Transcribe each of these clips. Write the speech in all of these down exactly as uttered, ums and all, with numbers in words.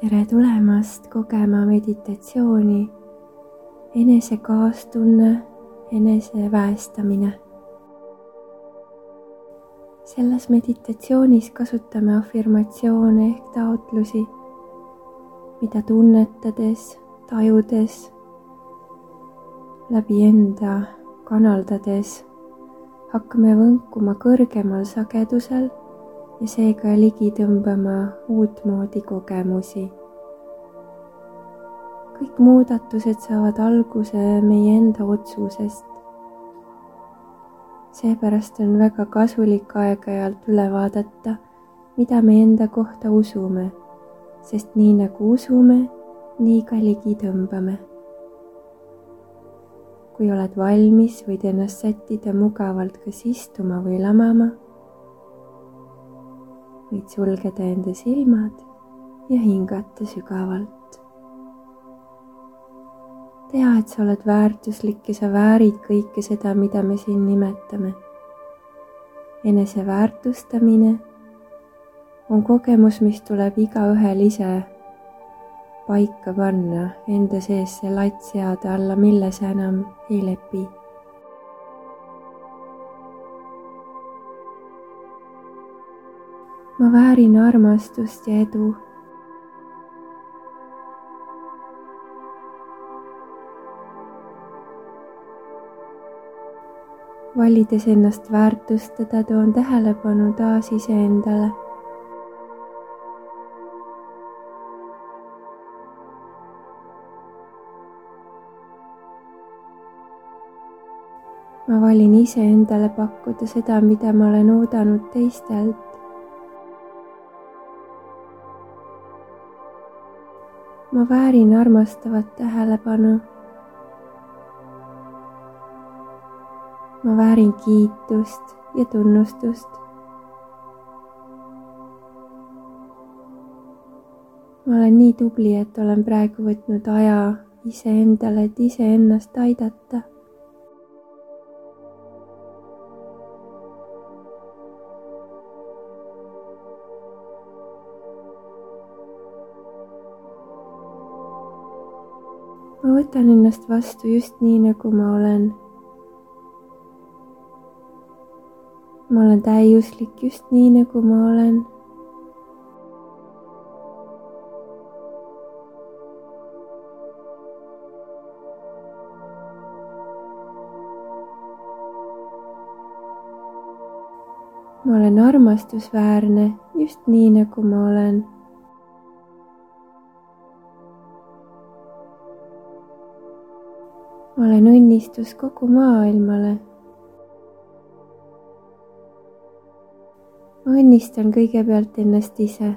tere tulemast kogema meditatsiooni enese kaastunne, enese väestamine. Selles meditatsioonis kasutame afirmatsioone ehk taotlusi, mida tunnetades, tajudes, läbi enda kanaldades hakkame võnkuma kõrgemal sagedusel ja seega ligi tõmbama uutmoodi kogemusi. Kõik muudatused saavad alguse meie enda otsusest. Seepärast on väga kasulik aeg-ajalt üle vaadata, mida me enda kohta usume, sest nii nagu usume, nii ka ligi tõmbame. Kui oled valmis, võid ennast sättida mugavalt kas istuma või lamama. Võid sulgeda enda silmad ja hingata sügavalt. Tea, et sa oled väärtuslik ja sa väärid kõike seda, mida me siin nimetame. Enese väärtustamine on kogemus, mis tuleb igaühel ise paika panna, enda sees see latt seada alla, mille sa enam ei lepi. Ma väärin armastust ja edu. Valides ennast väärtustada, toon tähelepanu taas iseendale. Ma valin iseendale pakkuda seda, mida ma olen oodanud teistelt. Ma väärin armastavat tähelepanu. Ma väärin kiitust ja tunnustust. Ma olen nii tubli, et olen praegu võtnud aja iseendale, et iseennast aidata. Ma võtan ennast vastu just nii, nagu ma olen. Ma olen täiuslik just nii, nagu ma olen. Ma olen armastusväärne just nii, nagu ma olen. Ma olen õnnistus kogu maailmale. Ma õnnistan kõigepealt ennast ise.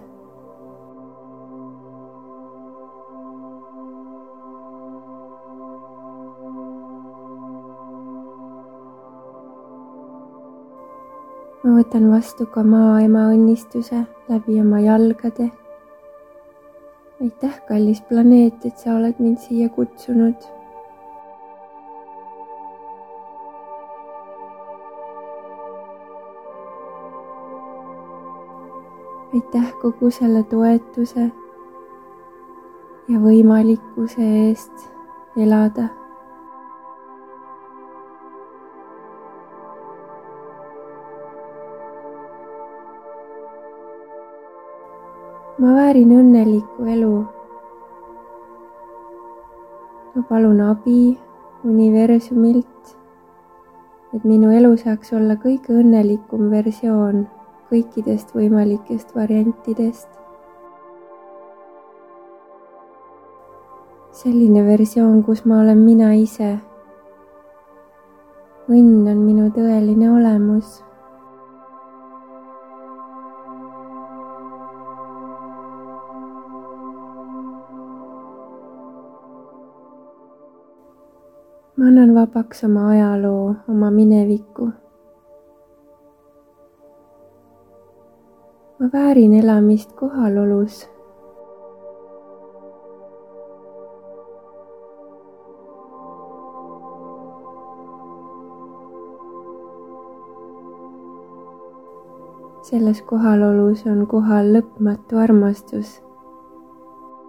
Ma võtan vastu ka maaema õnnistuse läbi oma jalgade. Aitäh, kallis planeet, et sa oled mind siia kutsunud. Aitäh kogu selle toetuse ja võimalikkuse eest elada. Ma väärin õnnelikku elu. Ma palun abi universumilt, et minu elu saaks olla kõige õnnelikum versioon kõikidest võimalikest variantidest. Selline versioon, kus ma olen mina ise. Õnn on minu tõeline olemus. Ma annan vabaks oma ajaloo, oma mineviku. Ma väärin elamist kohalolus. Selles kohalolus on kohal lõpmatu armastus.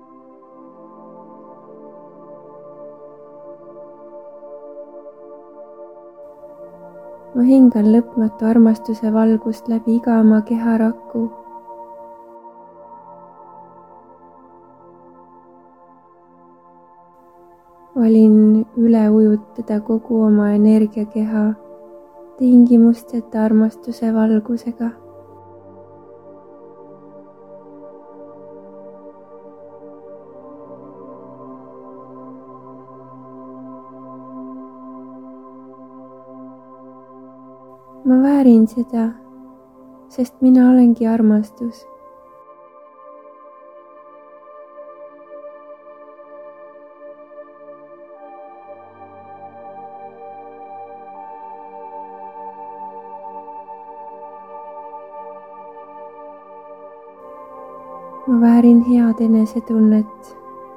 ma hingan lõpmatu armastuse valgust läbi iga oma keharaku. valin üle ujutada kogu oma energiakeha tingimusteta armastuse valgusega. ma väärin seda, sest mina olengi armastus. ma väärin head enesetunnet.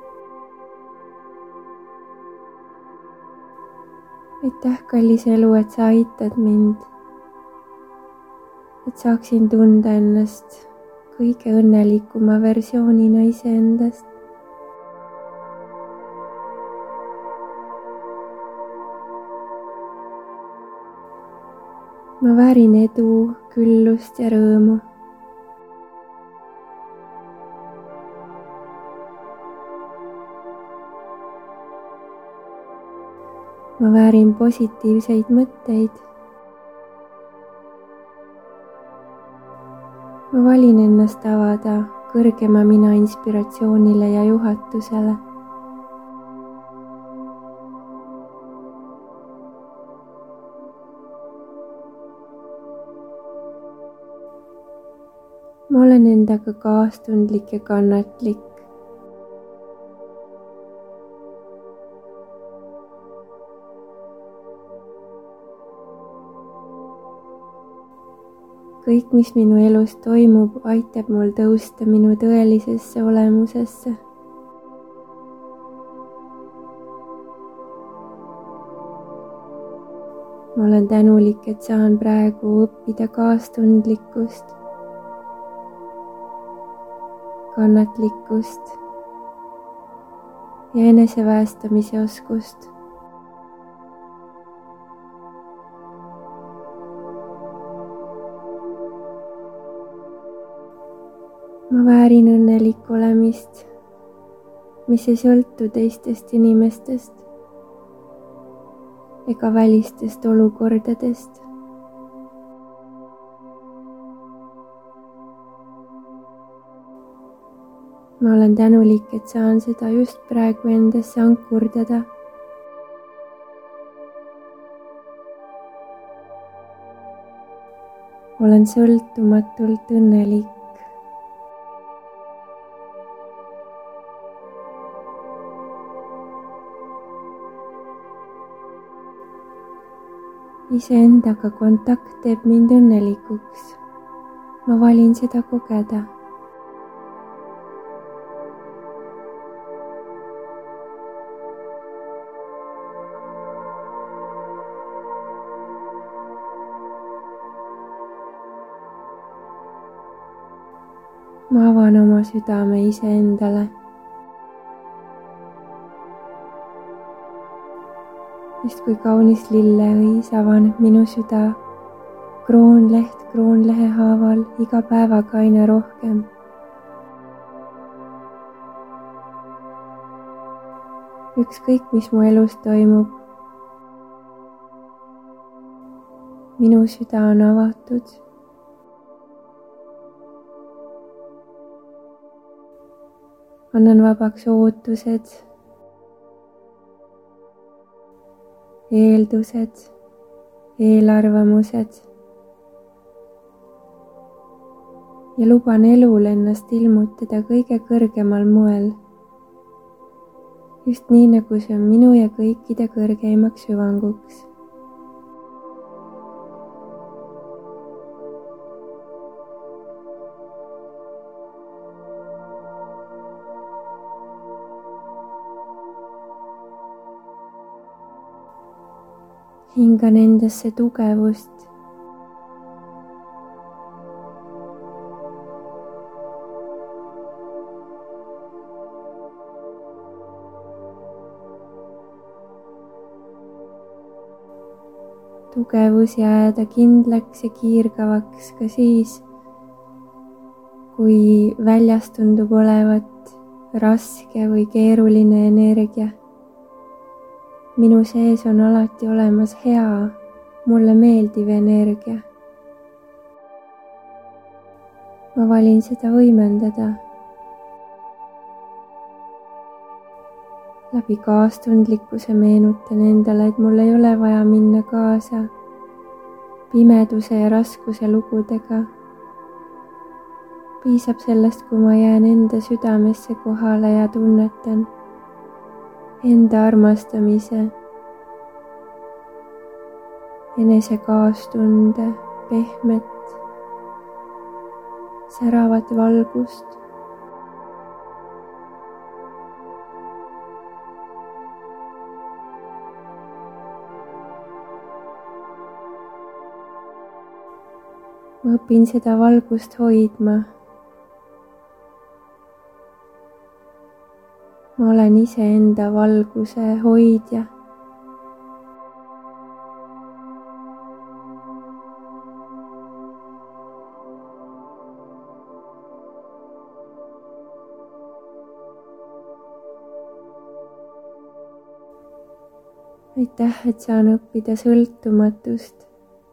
aitäh, kallis elu, et sa aitad mind, et saaksin tunda ennast kõige õnnelikuma versioonina iseendast. ma väärin edu, küllust ja rõõmu. ma väärin positiivseid mõtteid. ma valin ennast avada kõrgema mina inspiratsioonile ja juhatusele. ma olen endaga kaastundlik ja kannatlik. kõik, mis minu elus toimub, aitab mul tõusta minu tõelisesse olemusesse. ma olen tänulik, et saan praegu õppida kaastundlikkust, kannatlikkust ja eneseväästamise oskust. ma väärin õnnelik olemist, mis ei sõltu teistest inimestest ega välistest olukordadest. ma olen tänulik, et saan seda just praegu endasse ankurdada. olen sõltumatult õnnelik. iseendaga kontakt teeb mind õnnelikuks. ma valin seda kogeda. ma avan oma südame iseendale. sest kui kaunis lilleõis avaneb minu süda, kroonleht kroonlehe haaval iga päevaga aina rohkem. ükskõik, mis mu elus toimub, minu süda on avatud. annan vabaks ootused, eeldused, eelarvamused ja luban elul ennast ilmutada kõige kõrgemal moel. just nii, nagu see on minu ja kõikide kõrgeimaks hüvanguks. hingan endasse tugevust. tugevus jääda kindlaks ja kiirgavaks ka siis, kui väljas tundub olevat raske või keeruline energia. Minu sees on alati olemas hea, mulle meeldiv energia. Ma valin seda võimendada. Läbi kaastundlikkuse meenutan endale, et mul ei ole vaja minna kaasa pimeduse ja raskuse lugudega. Piisab sellest, kui ma jään enda südamesse kohale ja tunnetan enda armastamise, enese kaastunde, pehmet, säravat valgust. Ma õpin seda valgust hoidma. Ma olen iseenda valguse hoidja. Aitäh, et saan õppida sõltumatust.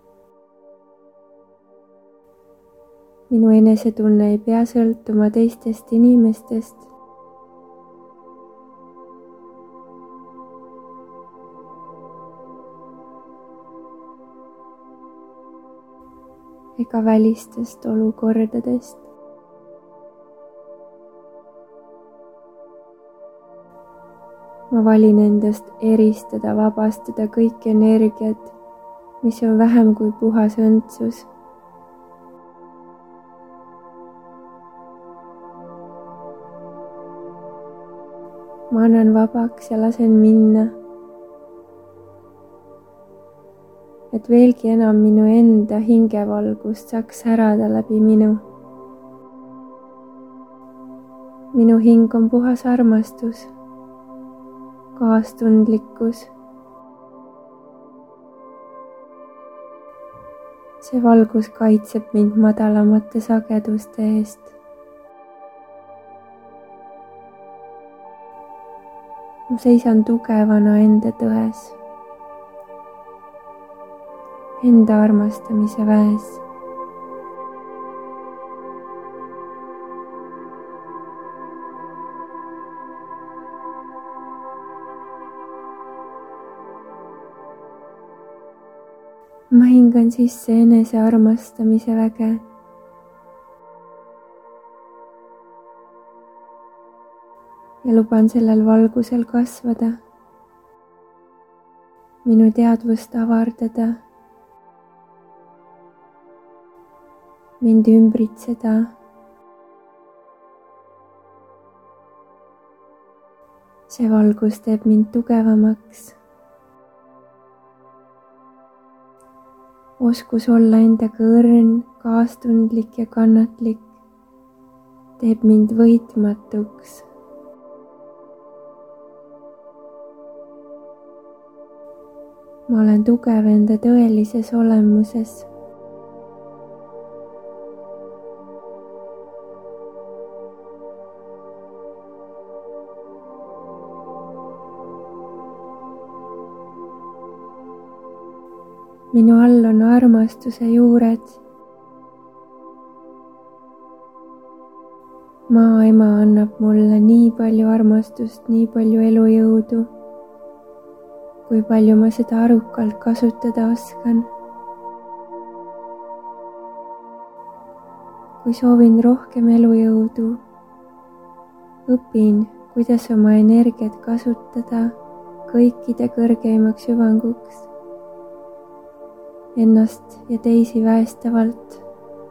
Minu enesetunne ei pea sõltuma teistest inimestest. Ega välistest olukordadest. Ma valin endast eristada, vabastada kõik energiat, mis on vähem kui puhas õndsus. Ma annan vabaks ja lasen minna, et veelgi enam minu enda hingevalgust saaks särada läbi minu. Minu hing on puhas armastus, kaastundlikkus. See valgus kaitseb mind madalamate sageduste eest. Ma seisan tugevana enda tões, enda armastamise väes. Ma hingan sisse enese armastamise väge. Ja luban sellel valgusel kasvada, minu teadvust avardada, mind ümbritseda. See valgus teeb mind tugevamaks. Oskus olla endaga õrn, kaastundlik ja kannatlik teeb mind võitmatuks. Ma olen tugev enda tõelises olemuses. Minu all on armastuse juured. Maaema annab mulle nii palju armastust, nii palju elujõudu, kui palju ma seda arukalt kasutada oskan. Kui soovin rohkem elujõudu, õpin, kuidas oma energiat kasutada kõikide kõrgeimaks hüvanguks, ennast ja teisi väestavalt.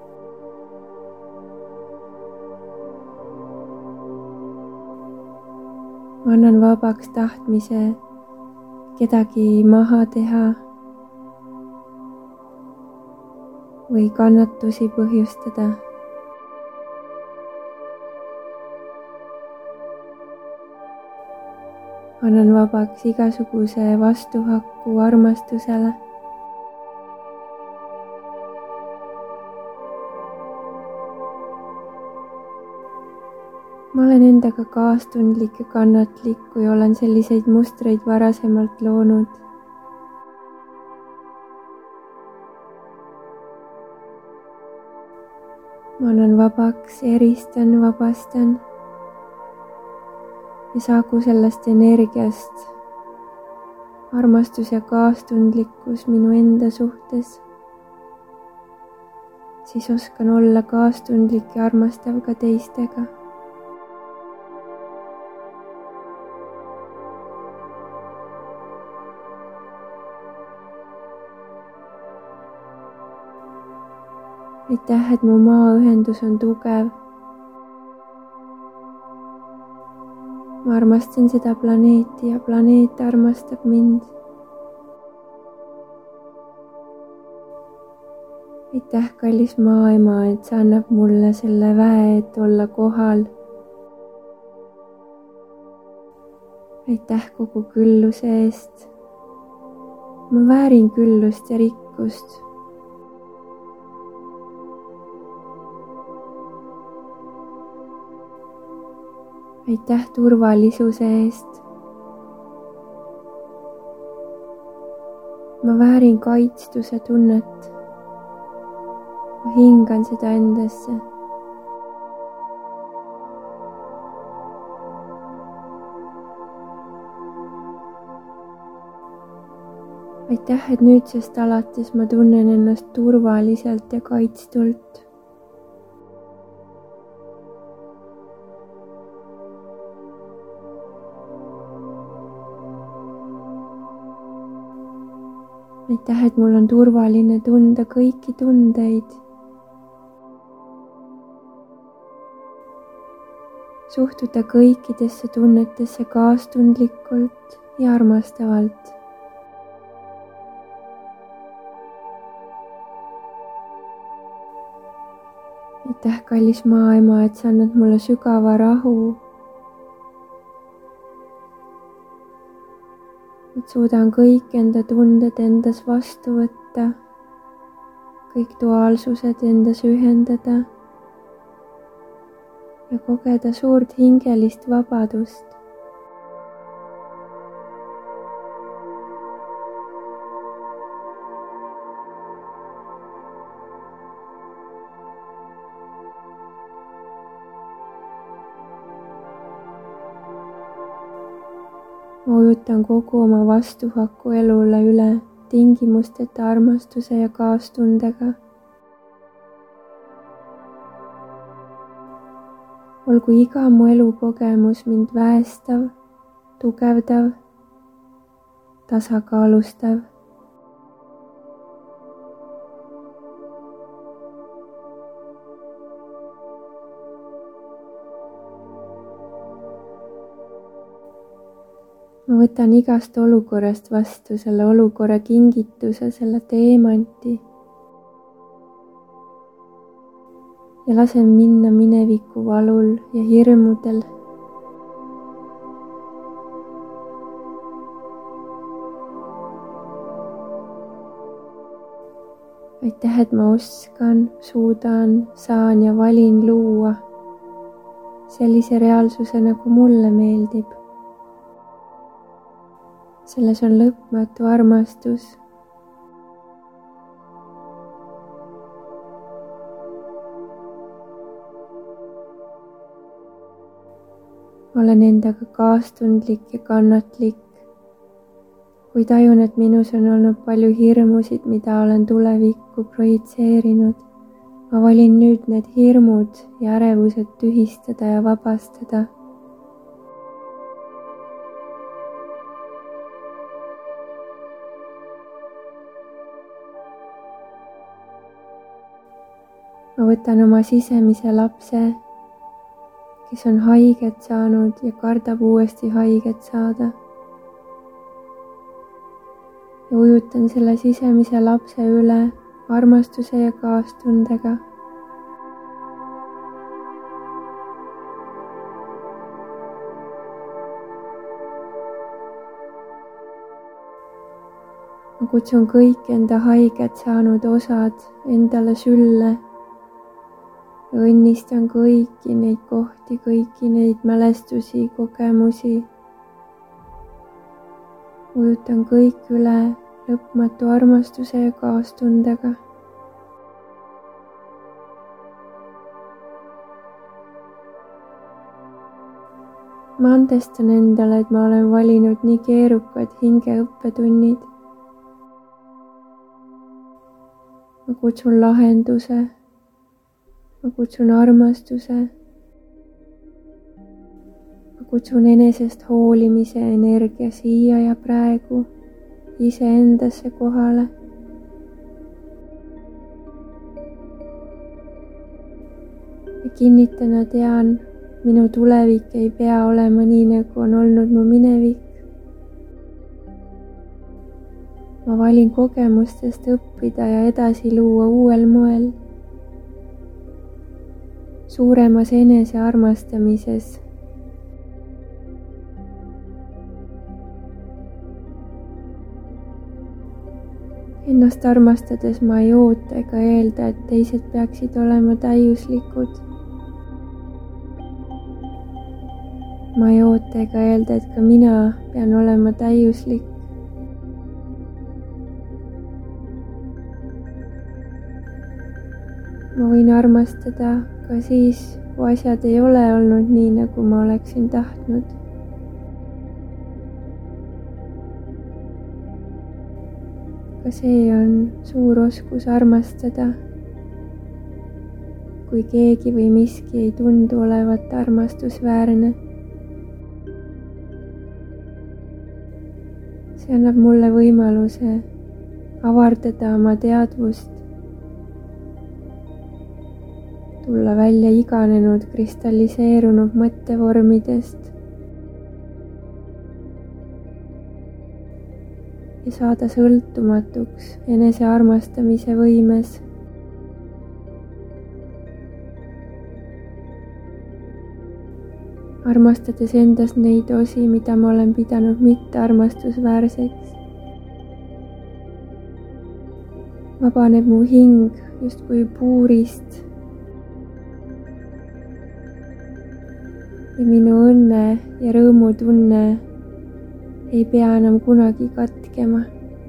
Ma annan vabaks tahtmise kedagi maha teha või kannatusi põhjustada. Annan vabaks igasuguse vastuhaku armastusele. ma olen endaga kaastundlik ja kannatlik, kui olen selliseid mustreid varasemalt loonud. ma annan vabaks, eristan, vabastan ja saagu sellest energiast armastus ja kaastundlikkus minu enda suhtes. Siis oskan olla kaastundlik ja armastav ka teistega. aitäh, et mu maaühendus on tugev. ma armastan seda planeeti ja planeet armastab mind. aitäh, kallis maaema, et sa annab mulle selle väe, et olla kohal. aitäh kogu külluse eest. ma väärin küllust ja rikkust. aitäh turvalisuse eest. ma väärin kaitstuse tunnet. ma hingan seda endasse. aitäh, et nüüdsest alates ma tunnen ennast turvaliselt ja kaitstult. aitäh, et mul on turvaline tunda kõiki tundeid. suhtuda kõikidesse tunnetesse kaastundlikult ja armastavalt. aitäh, kallis maaema, et sa annad mulle sügava rahu. et suudan kõik enda tunded endas vastu võtta, kõik duaalsused endas ühendada ja kogeda suurt hingelist vabadust. ma ujutan kogu oma vastuhaku elule üle tingimusteta armastuse ja kaastundega. olgu iga mu elukogemus mind väestav, tugevdav, tasakaalustav. ma võtan igast olukorrast vastu selle olukorra kingituse, selle teemanti ja lasen minna mineviku valul ja hirmudel. aitäh, et ma oskan, suudan, saan ja valin luua sellise reaalsuse, nagu mulle meeldib. selles on lõpmatu armastus. olen endaga kaastundlik ja kannatlik, kui tajun, et minus on olnud palju hirmusid, mida olen tulevikku projitseerinud. ma valin nüüd need hirmud ja ärevused tühistada ja vabastada. ma võtan oma sisemise lapse, kes on haiget saanud ja kardab uuesti haiget saada. ja ujutan selle sisemise lapse üle armastuse ja kaastundega. ma kutsun kõik enda haiget saanud osad endale sülle ja õnnistan kõiki neid kohti, kõiki neid mälestusi, kogemusi. ujutan kõik üle lõpmatu armastuse ja kaastundega. ma andestan endale, et ma olen valinud nii keerukad hingeõppetunnid. ma kutsun lahenduse, ma kutsun armastuse, ma kutsun enesest hoolimise energia siia ja praegu iseendasse kohale. ja kinnitan ja tean, minu tulevik ei pea olema nii, nagu on olnud mu minevik. ma valin kogemustest õppida ja edasi luua uuel moel. suuremas enesearmastamises. Ennast armastades ma ei oota ega eelda, et teised peaksid olema täiuslikud. ma ei oota ega eelda, et ka mina pean olema täiuslik. ma võin armastada ka siis, kui asjad ei ole olnud nii, nagu ma oleksin tahtnud. ka see on suur oskus armastada, kui keegi või miski ei tundu olevat armastusväärne. see annab mulle võimaluse avardada oma teadvust, tulla välja iganenud kristalliseerunud mõttevormidest ja saada sõltumatuks enesearmastamise võimes. armastades endas neid osi, mida ma olen pidanud mittearmastusväärseks. vabaneb mu hing justkui puurist ja minu õnne ja rõõmutunne ei pea enam kunagi katkema.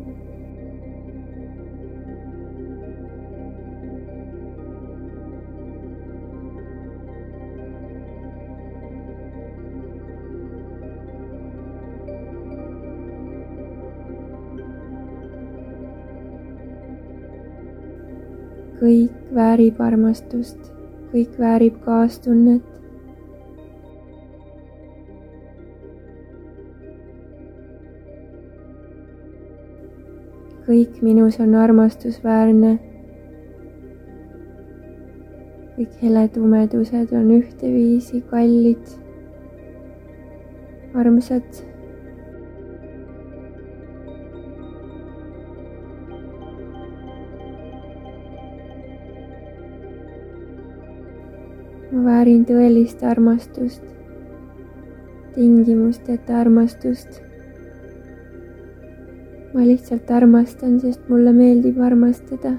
kõik väärib armastust, kõik väärib kaastunnet. kõik minus on armastusväärne. kõik heletumedused on ühteviisi kallid, armsad. ma väärin tõelist armastust, tingimusteta armastust. ma lihtsalt armastan, sest mulle meeldib armastada.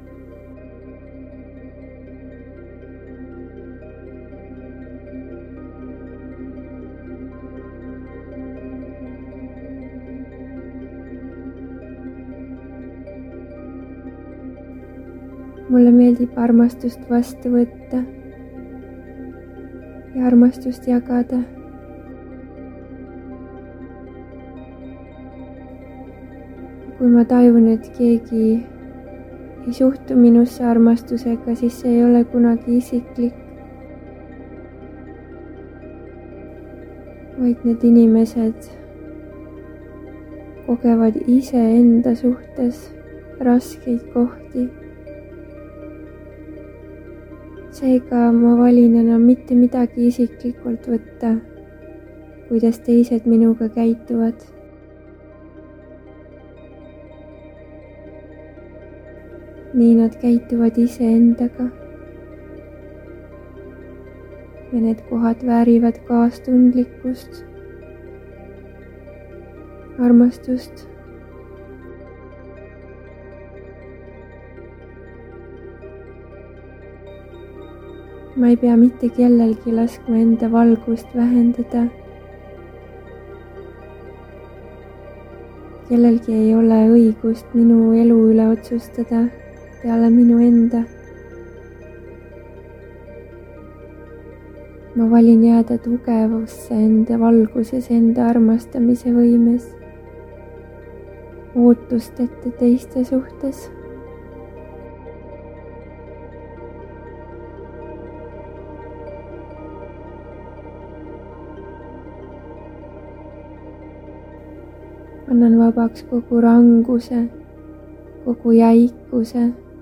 mulle meeldib armastust vastu võtta ja armastust jagada. kui ma tajun, et keegi ei suhtu minusse armastusega, siis see ei ole kunagi isiklik, vaid need inimesed kogevad iseenda suhtes raskeid kohti. seega ma valin enam mitte midagi isiklikult võtta, kuidas teised minuga käituvad. nii nad käituvad iseendaga. ja need kohad väärivad kaastundlikkust, armastust. ma ei pea mitte kellelgi laskma enda valgust vähendada. Kellelgi ei ole õigust minu elu üle otsustada peale minu enda. Ma valin jääda tugevusse enda valguses, enda armastamise võimes, ootusteta teiste suhtes. Annan vabaks kogu ranguse, kogu jäikuse.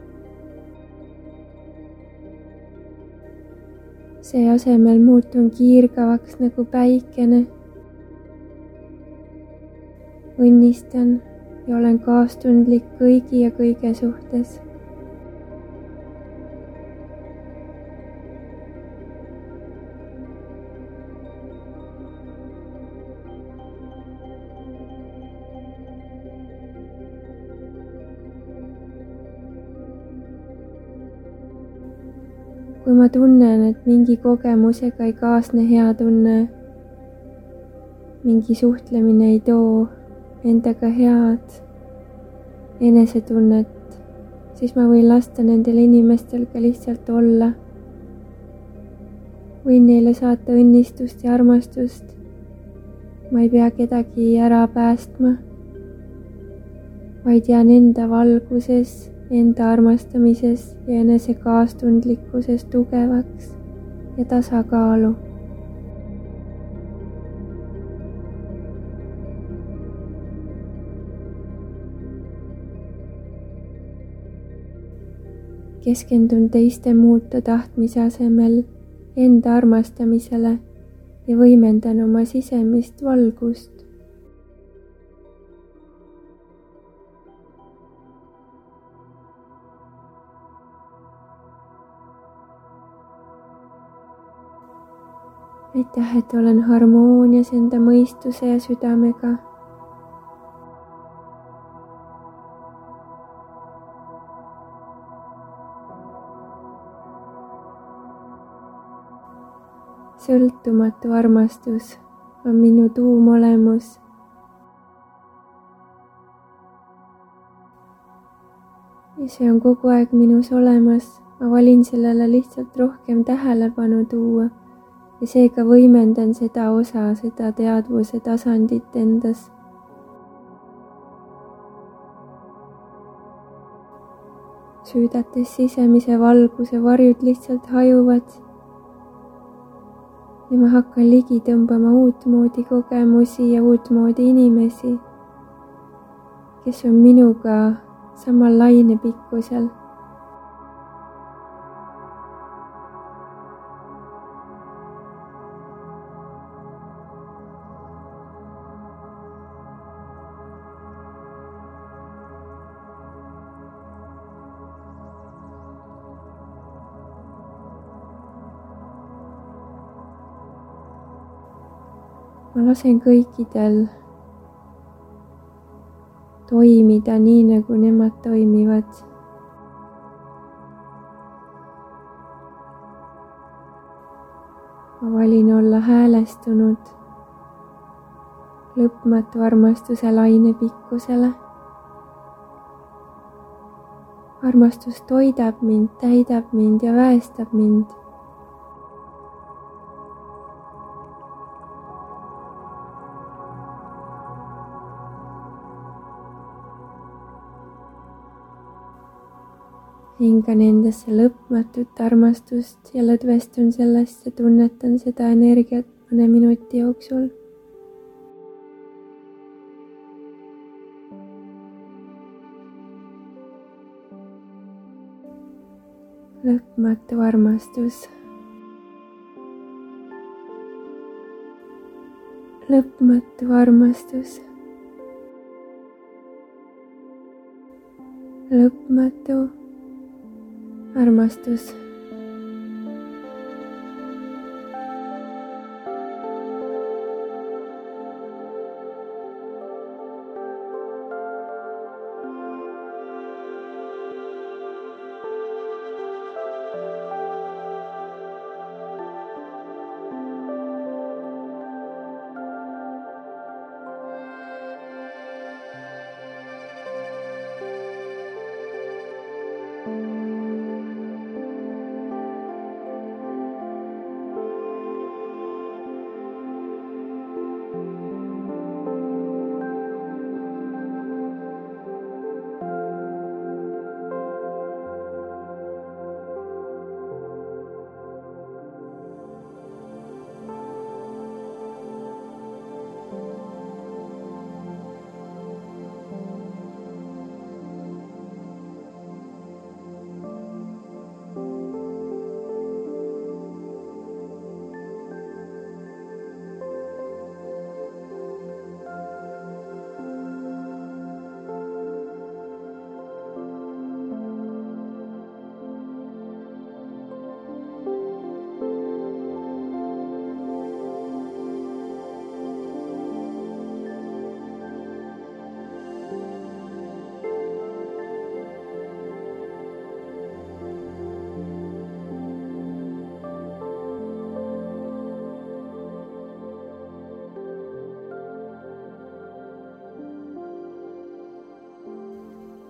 See asemel muutun kiirgavaks nagu päikene. Õnnistan ja olen kaastundlik kõigi ja kõige suhtes. Kui ma tunnen, et mingi kogemusega ei kaasne hea tunne, mingi suhtlemine ei too endaga head enesetunnet, siis ma võin lasta nendel inimestel ka lihtsalt olla. Võin neile saata õnnistust ja armastust. Ma ei pea kedagi ära päästma, vaid jään enda valguses, enda armastamises ja enese kaastundlikkuses tugevaks ja tasakaalu. Keskendun teiste muuta tahtmise asemel enda armastamisele ja võimendan oma sisemist valgust. Aitäh, et olen harmoonias enda mõistuse ja südamega. Sõltumatu armastus on minu tuumolemus. Ja see on kogu aeg minus olemas. Ma valin sellele lihtsalt rohkem tähelepanu tuua. Ja seega võimendan seda osa, seda teadvuse tasandit endas. Süüdates sisemise valguse varjud lihtsalt hajuvad ja ma hakkan ligi tõmbama uutmoodi kogemusi ja uutmoodi inimesi, kes on minuga samal lainepikkusel. Ma lasen kõikidel toimida nii, nagu nemad toimivad. Ma valin olla häälestunud lõpmatu armastuse lainepikkusele. Armastus toidab mind, täidab mind ja väestab mind. Hingan endasse lõpmatut armastust ja lõdvestun sellest ja tunnetan seda energiat mõne minuti jooksul. Lõpmatu armastus. Lõpmatu armastus. Lõpmatu armastus.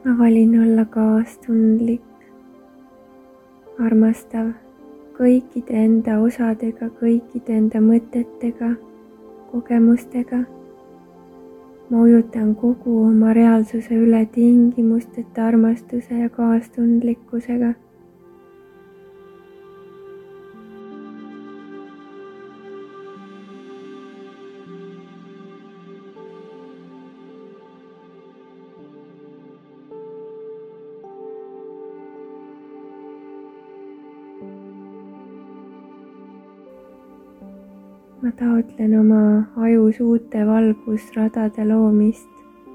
ma valin olla kaastundlik, armastav kõikide enda osadega, kõikide enda mõtetega, kogemustega. ma ujutan kogu oma reaalsuse üle tingimusteta armastuse ja kaastundlikkusega. ma taotlen oma ajus uute valgusradade loomist.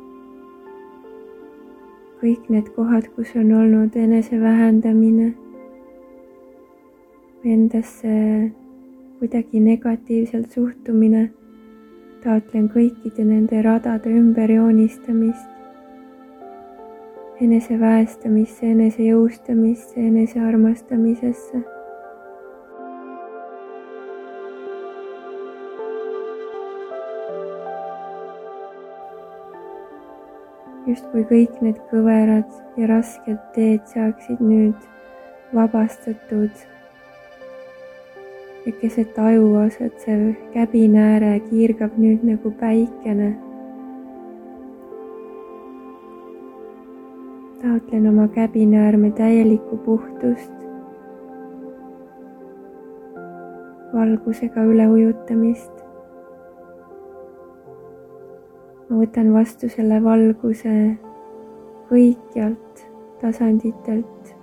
kõik need kohad, kus on olnud enese vähendamine või endasse kuidagi negatiivselt suhtumine, taotlen kõikide nende radade ümberjoonistamist, enese väestamisse, enese jõustamisse, enese armastamisesse. justkui kõik need kõverad ja rasked teed saaksid nüüd vabastatud ja keset ajuosad see käbinääre kiirgab nüüd nagu päikene. taotlen oma käbinäärme täielikku puhtust, valgusega üleujutamist. ma võtan vastu selle valguse kõikjalt tasanditelt,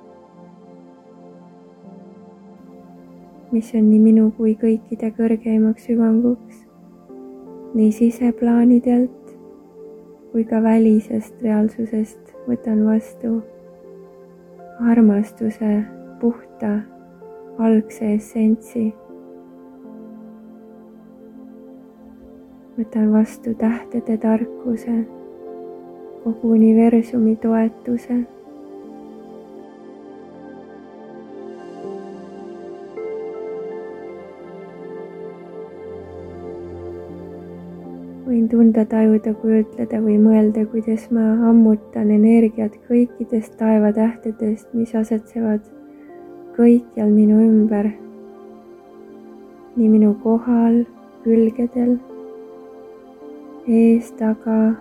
mis on nii minu kui kõikide kõrgeimaks hüvanguks, nii siseplaanidelt kui ka välisest reaalsusest võtan vastu armastuse puhta algse essentsi. võtan vastu tähtede tarkuse, kogu universumi toetuse. võin tunda, tajuda, kujutleda või mõelda, kuidas ma ammutan energiat kõikidest taevatähtedest, mis asetsevad kõikjal minu ümber, nii minu kohal, külgedel, ees, taga,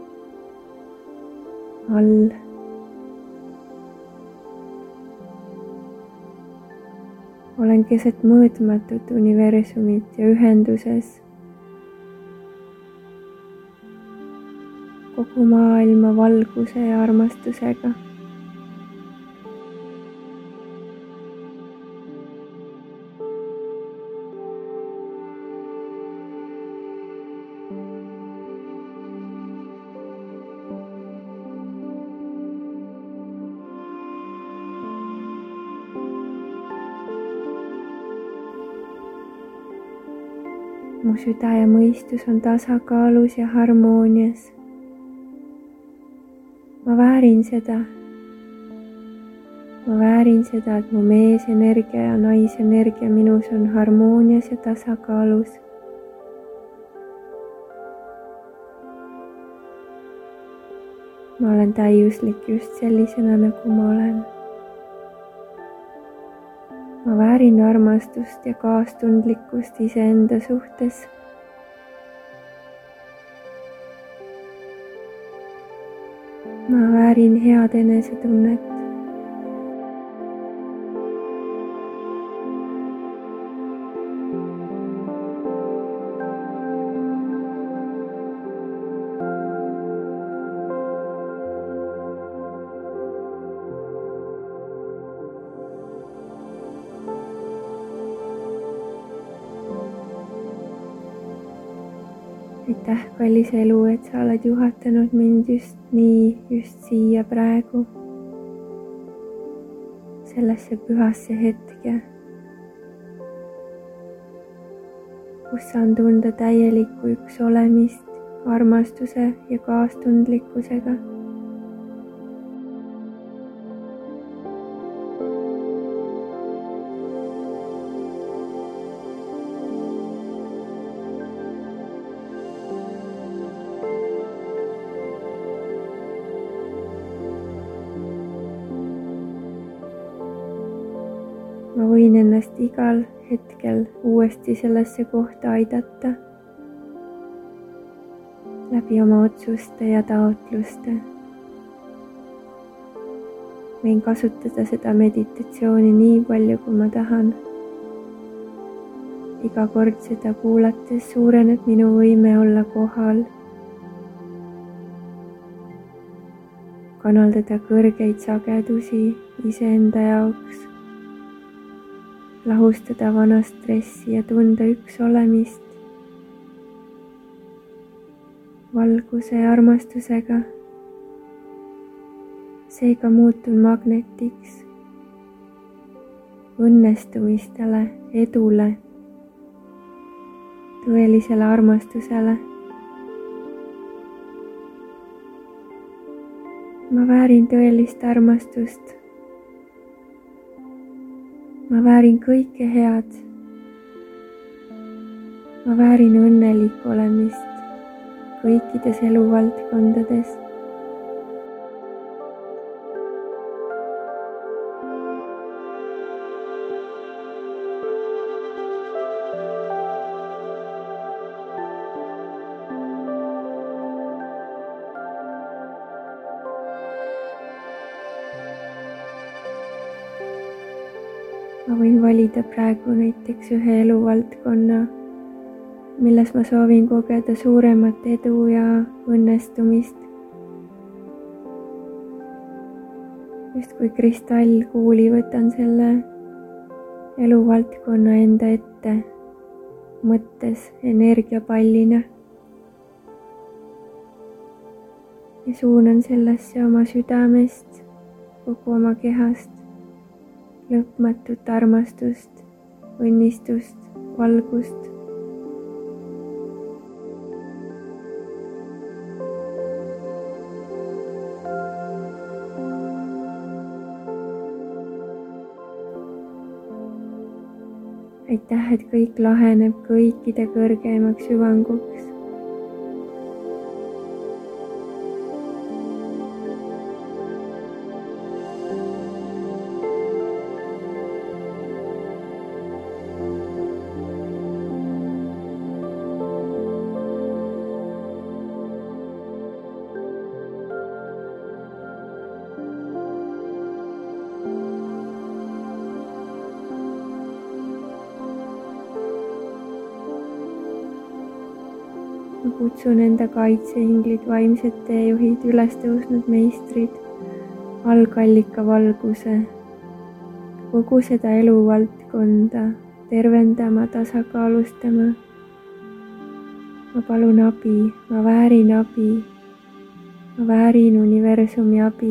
all. olen keset mõõtmatut universumit ja ühenduses kogu maailma valguse ja armastusega. mu süda ja mõistus on tasakaalus ja harmoonias. ma väärin seda. ma väärin seda, et mu meesenergia ja naisenergia minus on harmoonias ja tasakaalus. ma olen täiuslik just sellisena, nagu ma olen. ma väärin armastust ja kaastundlikkust iseenda suhtes. ma väärin head enesetunnet. aitäh, kallis elu, et sa oled juhatanud mind just nii, just siia praegu, sellesse pühasse hetke, kus saan tunda täielikku üks olemist armastuse ja kaastundlikkusega. ma võin ennast igal hetkel uuesti sellesse kohta aidata läbi oma otsuste ja taotluste. Võin kasutada seda meditatsiooni nii palju, kui ma tahan. Iga kord seda kuulates suureneb minu võime olla kohal, kanaldada kõrgeid sagedusi iseenda jaoks, lahustada vana stressi ja tunda üks olemist valguse ja armastusega. Seega muutun magnetiks õnnestumistele, edule, tõelisele armastusele. Ma väärin tõelist armastust. Ma väärin kõike head. Ma väärin õnnelik olemist kõikides eluvaldkondades. Ma võin valida praegu näiteks ühe eluvaldkonna, milles ma soovin kogeda suuremat edu ja õnnestumist. Just kui kristallkuuli võtan selle eluvaldkonna enda ette, mõttes energiapallina ja suunan sellesse oma südamest, kogu oma kehast lõpmatut armastust, õnnistust, valgust. Aitäh, et kõik laheneb kõikide kõrgeimaks hüvanguks. Ma kutsun enda kaitseinglid, vaimsed teejuhid, üles tõusnud meistrid, algallika valguse, kogu seda eluvaldkonda tervendama, tasakaalustama. Ma palun abi, ma väärin abi, ma väärin universumi abi.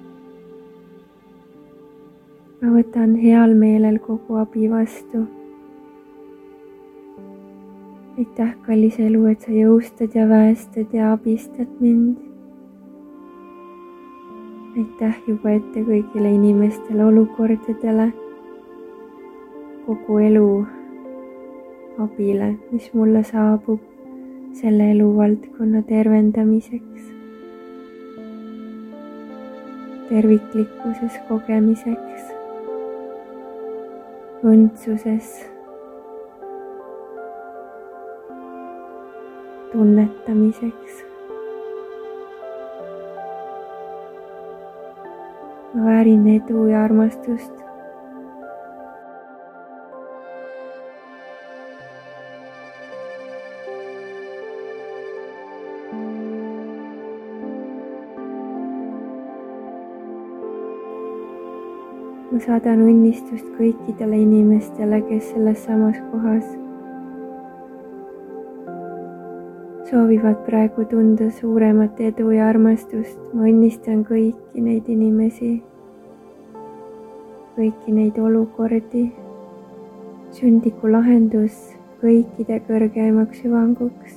Ma võtan heal meelel kogu abi vastu. Aitäh, kallis elu, et sa jõustad ja väestad ja abistad mind. Aitäh juba ette kõigile inimestele, olukordadele, kogu elu abile, mis mulle saabub selle eluvaldkonna tervendamiseks, terviklikkuses kogemiseks, õndsuses tunnetamiseks. Ma väärin edu ja armastust. Ma saadan õnnistust kõikidele inimestele, kes selles samas kohas soovivad praegu tunda suuremat edu ja armastust. Ma õnnistan kõiki neid inimesi, kõiki neid olukordi. Sündigu lahendus kõikide kõrgeimaks hüvanguks.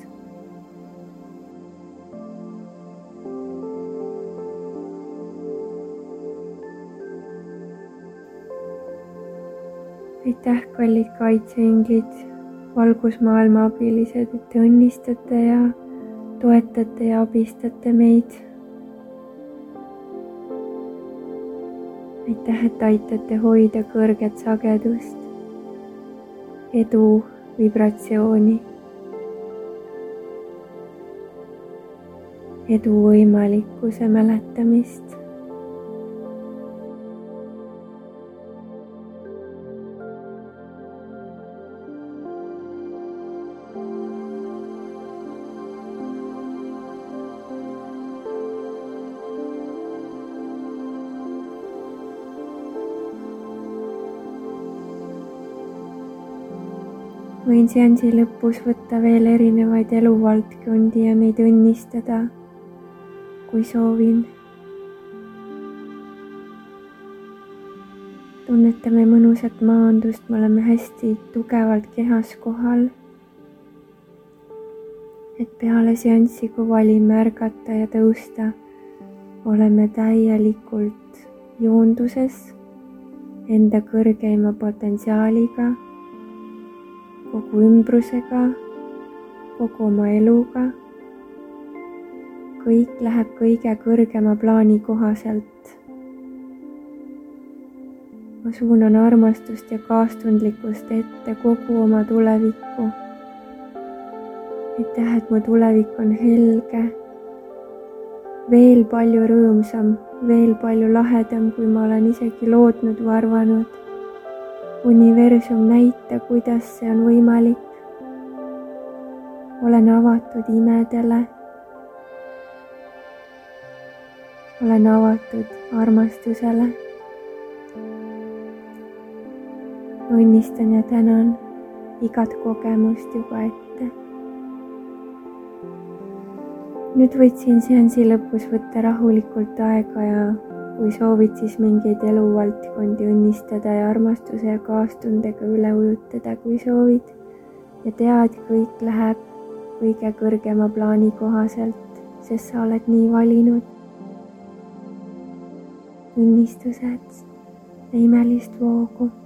Aitäh, kallid kaitseinglid, valgusmaailma abilised, et te õnnistate ja toetate ja abistate meid. aitäh, et aitate hoida kõrget sagedust, edu vibratsiooni, edu võimalikkuse mäletamist. Võin seansi lõpus võtta veel erinevaid eluvaldkondi ja neid õnnistada, kui soovin. Tunnetame mõnusat maandust, me oleme hästi tugevalt kehas kohal. Et peale seanssi, kui valime ärgata ja tõusta, oleme täielikult joonduses enda kõrgeima potentsiaaliga, kogu ümbrusega, kogu oma eluga. Kõik läheb kõige kõrgema plaani kohaselt. Ma suunan armastust ja kaastundlikkust ette kogu oma tulevikku. Aitäh, et mu tulevik on helge, veel palju rõõmsam, veel palju lahedam, kui ma olen isegi lootnud või arvanud. Universum, näita, kuidas see on võimalik. Olen avatud imedele. Olen avatud armastusele. Õnnistan ja tänan igat kogemust juba ette. Nüüd võtsin seansi lõpus võtta rahulikult aega ja kui soovid, siis mingeid eluvaldkondi õnnistada ja armastuse ja kaastundega üle ujutada, kui soovid. Ja tead, kõik läheb kõige kõrgema plaani kohaselt, sest sa oled nii valinud. Õnnistused ja imelist voogu.